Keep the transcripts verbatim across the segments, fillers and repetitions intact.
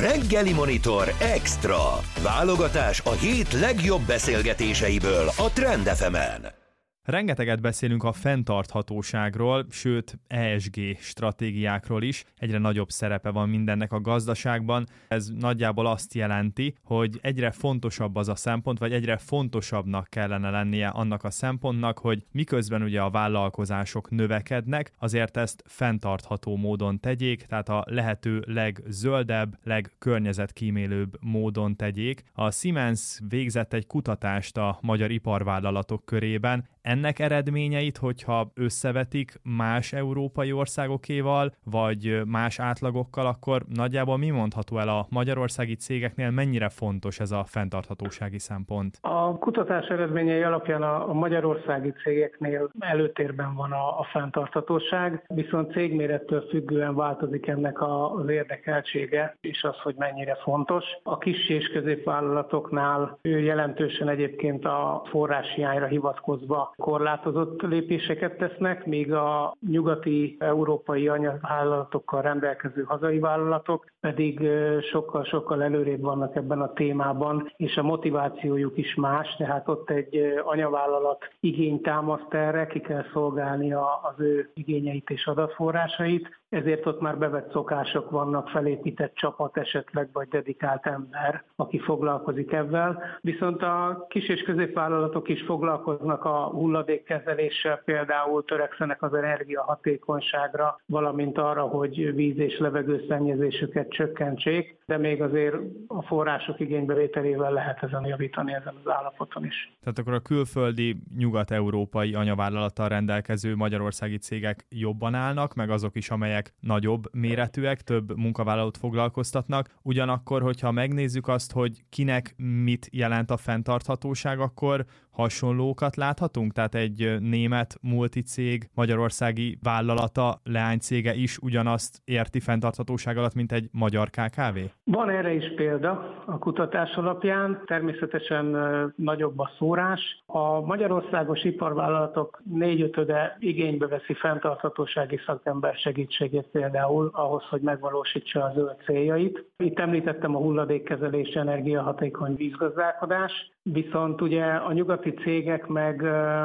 Reggeli Monitor Extra. Válogatás a hét legjobb beszélgetéseiből a Trend ef emen. Rengeteget beszélünk a fenntarthatóságról, sőt E S G stratégiákról is. Egyre nagyobb szerepe van mindennek a gazdaságban. Ez nagyjából azt jelenti, hogy egyre fontosabb az a szempont, vagy egyre fontosabbnak kellene lennie annak a szempontnak, hogy miközben ugye a vállalkozások növekednek, azért ezt fenntartható módon tegyék, tehát a lehető legzöldebb, legkörnyezetkímélőbb módon tegyék. A Siemens végzett egy kutatást a magyar iparvállalatok körében. Ennek eredményeit, hogyha összevetik más európai országokéval, vagy más átlagokkal, akkor nagyjából mi mondható el a magyarországi cégeknél, mennyire fontos ez a fenntarthatósági szempont? A kutatás eredményei alapján a, a magyarországi cégeknél előtérben van a, a fenntarthatóság, viszont cégmérettől függően változik ennek a, az érdekeltsége, és az, hogy mennyire fontos. A kis és középvállalatoknál jelentősen egyébként a forráshiányra hivatkozva korlátozott lépéseket tesznek, míg a nyugati európai anyavállalatokkal rendelkező hazai vállalatok pedig sokkal-sokkal előrébb vannak ebben a témában, és a motivációjuk is más, tehát ott egy anyavállalat igényt támaszt erre, ki kell szolgálni az ő igényeit és adatforrásait, ezért ott már bevett szokások vannak, felépített csapat esetleg, vagy dedikált ember, aki foglalkozik ezzel. Viszont a kis és középvállalatok is foglalkoznak a hulladékkezeléssel, például törekszenek az energiahatékonyságra, valamint arra, hogy víz- és levegőszennyezésüket csökkentsék, de még azért a források igénybevételével lehet ezen javítani, ezen az állapoton is. Tehát akkor a külföldi nyugat-európai anyavállalattal rendelkező magyarországi cégek jobban állnak, meg azok is, amelyek nagyobb méretűek, több munkavállalót foglalkoztatnak. Ugyanakkor, hogyha megnézzük azt, hogy kinek mit jelent a fenntarthatóság, akkor hasonlókat láthatunk? Tehát egy német multicég, magyarországi vállalata, leánycége is ugyanazt érti fenntarthatóság alatt, mint egy magyar ká ká vé? Van erre is példa a kutatás alapján, természetesen nagyobb a szórás. A magyarországos iparvállalatok négyötöde igénybe veszi fenntarthatósági szakember segítségét például ahhoz, hogy megvalósítsa a zöld céljait. Itt említettem a hulladékkezelés, energiahatékony vízgazdálkodás, viszont ugye a nyugati cégek meg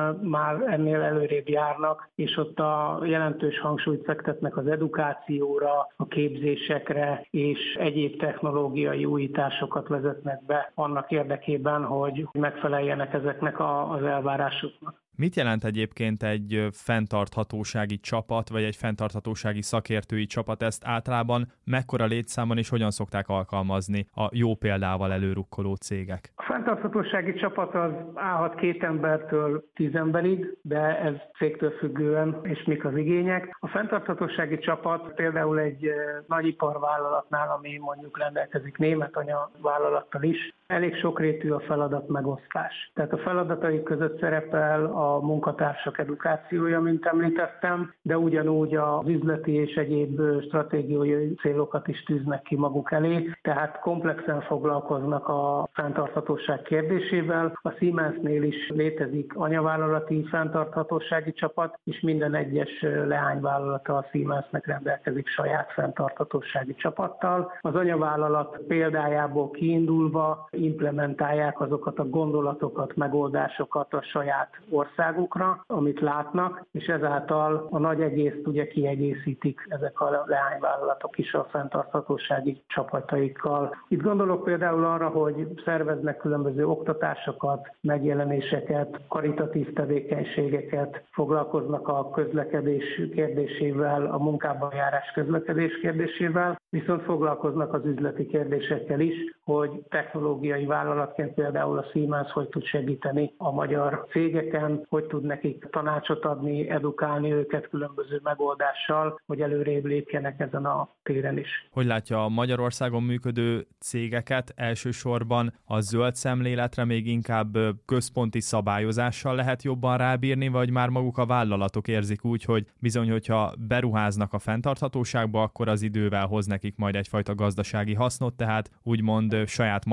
már ennél előrébb járnak, és ott a jelentős hangsúlyt fektetnek az edukációra, a képzésekre, és egyéb technológiai újításokat vezetnek be annak érdekében, hogy megfeleljenek ezeknek az elvárásoknak. Mit jelent egyébként egy fenntarthatósági csapat, vagy egy fenntarthatósági szakértői csapat? Ezt általában mekkora létszámon és hogyan szokták alkalmazni a jó példával előrukkoló cégek? A fenntarthatósági csapat az állhat két embertől tíz emberig, de ez cégtől függően, és mik az igények. A fenntarthatósági csapat például egy nagyiparvállalatnál, ami mondjuk rendelkezik német anyavállalattal is, elég sokrétű a feladat megosztás. Tehát a feladatai között szerepel a munkatársak edukációja, mint említettem, de ugyanúgy az üzleti és egyéb stratégiai célokat is tűznek ki maguk elé, tehát komplexen foglalkoznak a fenntarthatóság kérdésével. A Siemensnél is létezik anyavállalati fenntarthatósági csapat, és minden egyes leányvállalata a Siemensnek rendelkezik saját fenntarthatósági csapattal. Az anyavállalat példájából kiindulva implementálják azokat a gondolatokat, megoldásokat a saját országukra, amit látnak, és ezáltal a nagy egészt ugye kiegészítik ezek a leányvállalatok is a fenntarthatósági csapataikkal. Itt gondolok például arra, hogy szerveznek különböző oktatásokat, megjelenéseket, karitatív tevékenységeket, foglalkoznak a közlekedés kérdésével, a munkában járás közlekedés kérdésével, viszont foglalkoznak az üzleti kérdésekkel is, hogy technológiai vállalatként például a Siemens hogy tud segíteni a magyar cégeken, hogy tud nekik tanácsot adni, edukálni őket különböző megoldással, hogy előrébb lépjenek ezen a téren is. Hogy látja a Magyarországon működő cégeket? Elsősorban a zöld szemléletre még inkább központi szabályozással lehet jobban rábírni, vagy már maguk a vállalatok érzik úgy, hogy bizony, hogyha beruháznak a fenntarthatóságba, akkor az idővel hoz nekik majd egyfajta gazdasági hasznot, tehát úgymond saját maguktól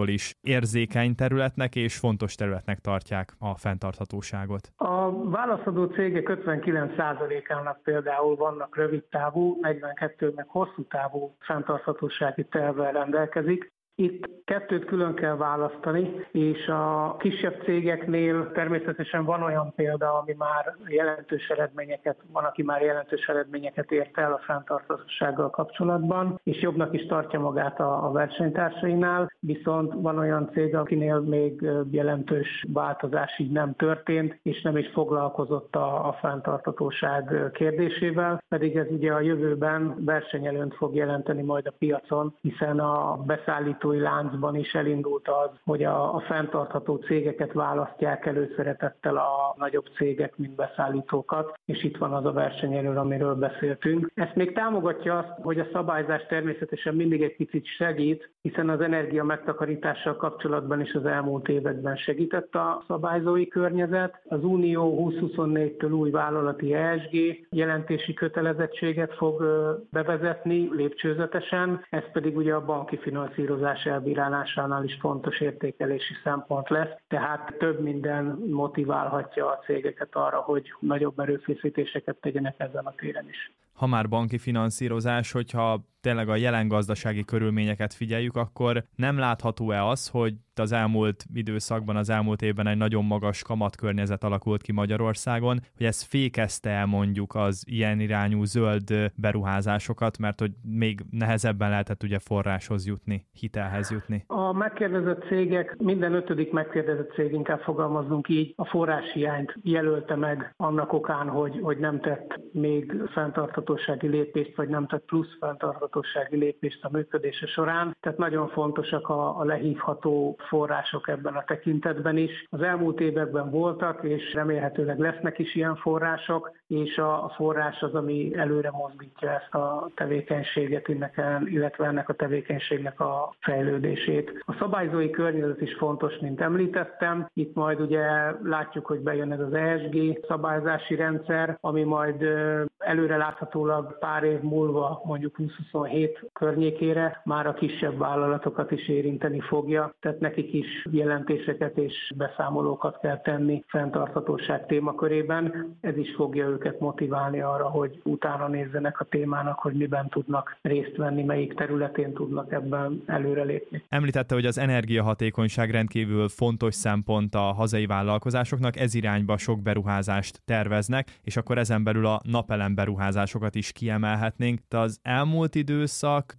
is érzékeny területnek és fontos területnek tartják a fenntarthatóságot. A válaszadó cégek ötvenkilenc százalékának például vannak rövidtávú, negyvenkettő meg hosszú távú fenntarthatósági tervvel rendelkezik. Itt kettőt külön kell választani, és a kisebb cégeknél természetesen van olyan példa, ami már jelentős eredményeket, van, aki már jelentős eredményeket ért el a fenntarthatósággal kapcsolatban, és jobbnak is tartja magát a, a versenytársainál, viszont van olyan cég, akinél még jelentős változás így nem történt, és nem is foglalkozott a, a fenntarthatóság kérdésével, pedig ez ugye a jövőben versenyelőnyt fog jelenteni majd a piacon, hiszen a beszállító láncban is elindult az, hogy a, a fenntartható cégeket választják előszeretettel a nagyobb cégek, mint beszállítókat, és itt van az a versenyelő, amiről beszéltünk. Ezt még támogatja azt, hogy a szabályzás természetesen mindig egy picit segít, hiszen az energia megtakarítással kapcsolatban is az elmúlt években segített a szabályzói környezet. Az Unió húsz-huszonnégytől új vállalati E S G jelentési kötelezettséget fog bevezetni lépcsőzetesen, ez pedig ugye a banki finanszírozás elbírálásánál is fontos értékelési szempont lesz, tehát több minden motiválhatja a cégeket arra, hogy nagyobb erőfeszítéseket tegyenek ezen a téren is. Ha már banki finanszírozás, hogyha tényleg a jelen gazdasági körülményeket figyeljük, akkor nem látható-e az, hogy az elmúlt időszakban, az elmúlt évben egy nagyon magas kamatkörnyezet alakult ki Magyarországon, hogy ez fékezte el mondjuk az ilyen irányú zöld beruházásokat, mert hogy még nehezebben lehetett ugye forráshoz jutni, hitelhez jutni. A megkérdezett cégek, minden ötödik megkérdezett cég, inkább fogalmazzunk így, a forráshiányt jelölte meg annak okán, hogy, hogy nem tett még fenntarthatósági lépést, vagy nem tett plusz fenntarthatósági lépést a működése során. Tehát nagyon fontosak a, a lehívható források ebben a tekintetben is. Az elmúlt években voltak, és remélhetőleg lesznek is ilyen források, és a, a forrás az, ami előre mozdítja ezt a tevékenységet, illetve ennek a tevékenységnek a fejlődését. A szabályzói környezet is fontos, mint említettem. Itt majd ugye látjuk, hogy bejön ez az E S G szabályzási rendszer, ami majd előre láthatólag pár év múlva, mondjuk húsz-huszonhét környékére már a kisebb vállalatokat is érinteni fogja. Tehát nekik is jelentéseket és beszámolókat kell tenni fenntarthatóság témakörében. Ez is fogja őket motiválni arra, hogy utána nézzenek a témának, hogy miben tudnak részt venni, melyik területén tudnak ebben előrelépni. Említette, hogy az energiahatékonyság rendkívül fontos szempont a hazai vállalkozásoknak, ez irányba sok beruházást terveznek, és akkor ezen belül a napelem beruházásokat is kiemelhetnénk. De az elmúlt időszak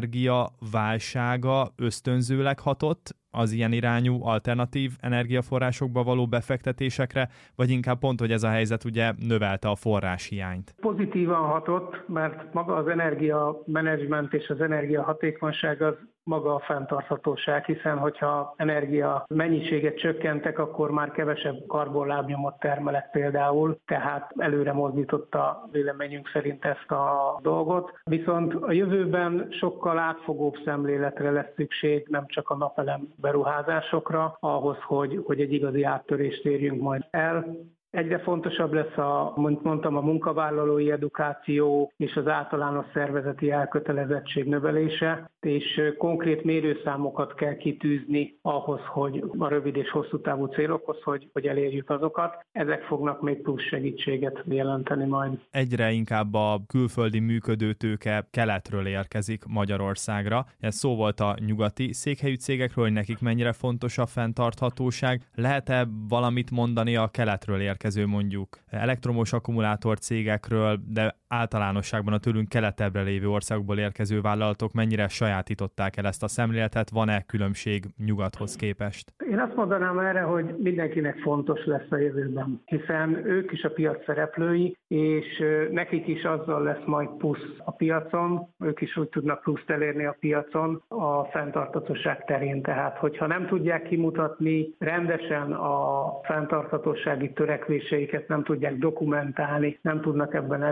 energiaválsága ösztönzőleg hatott az ilyen irányú alternatív energiaforrásokba való befektetésekre, vagy inkább pont, hogy ez a helyzet ugye növelte a forráshiányt? Pozitívan hatott, mert maga az energiamenedzsment és az energiahatékonyság az maga a fenntarthatóság, hiszen hogyha energia mennyiséget csökkentek, akkor már kevesebb karbonlábnyomot termelek például, tehát előre mozdította véleményünk szerint ezt a dolgot. Viszont a jövőben sokkal átfogóbb szemléletre lesz szükség, nem csak a napelem beruházásokra, ahhoz, hogy, hogy egy igazi áttörést érjünk majd el. Egyre fontosabb lesz, a, mint mondtam, a munkavállalói edukáció és az általános szervezeti elkötelezettség növelése, és konkrét mérőszámokat kell kitűzni ahhoz, hogy a rövid és hosszú távú célokhoz, hogy, hogy elérjük azokat. Ezek fognak még plusz segítséget jelenteni majd. Egyre inkább a külföldi működőtőke keletről érkezik Magyarországra. Ez szó volt a nyugati székhelyű cégekről, hogy nekik mennyire fontos a fenntarthatóság. Lehet-e valamit mondani a keletről érkező mondjuk elektromos akkumulátor cégekről, de általánosságban a tőlünk keletebbre lévő országokból érkező vállalatok mennyire sajátították el ezt a szemléletet, van-e különbség nyugathoz képest? Én azt mondanám erre, hogy mindenkinek fontos lesz a jövőben, hiszen ők is a piac szereplői, és nekik is azzal lesz majd plusz a piacon, ők is úgy tudnak pluszt elérni a piacon a fenntarthatóság terén. Tehát, hogyha nem tudják kimutatni rendesen a fenntarthatósági törekvéseiket, nem tudják dokumentálni, nem tudnak ebben előrelépni,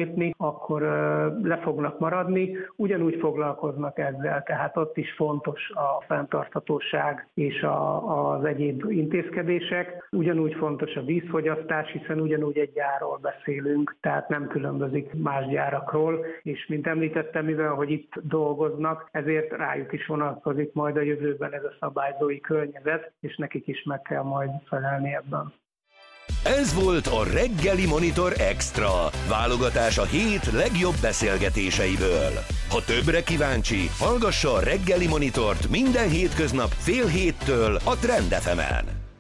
lépni, akkor le fognak maradni. Ugyanúgy foglalkoznak ezzel, tehát ott is fontos a fenntarthatóság és a, az egyéb intézkedések. Ugyanúgy fontos a vízfogyasztás, hiszen ugyanúgy egy gyárról beszélünk, tehát nem különbözik más gyárakról, és mint említettem, mivel hogy itt dolgoznak, ezért rájuk is vonatkozik majd a jövőben ez a szabályzói környezet, és nekik is meg kell majd felelni ebben. Ez volt a Reggeli Monitor Extra, válogatás a hét legjobb beszélgetéseiből. Ha többre kíváncsi, hallgassa a Reggeli Monitort minden hétköznap fél héttől a Trend ef emen.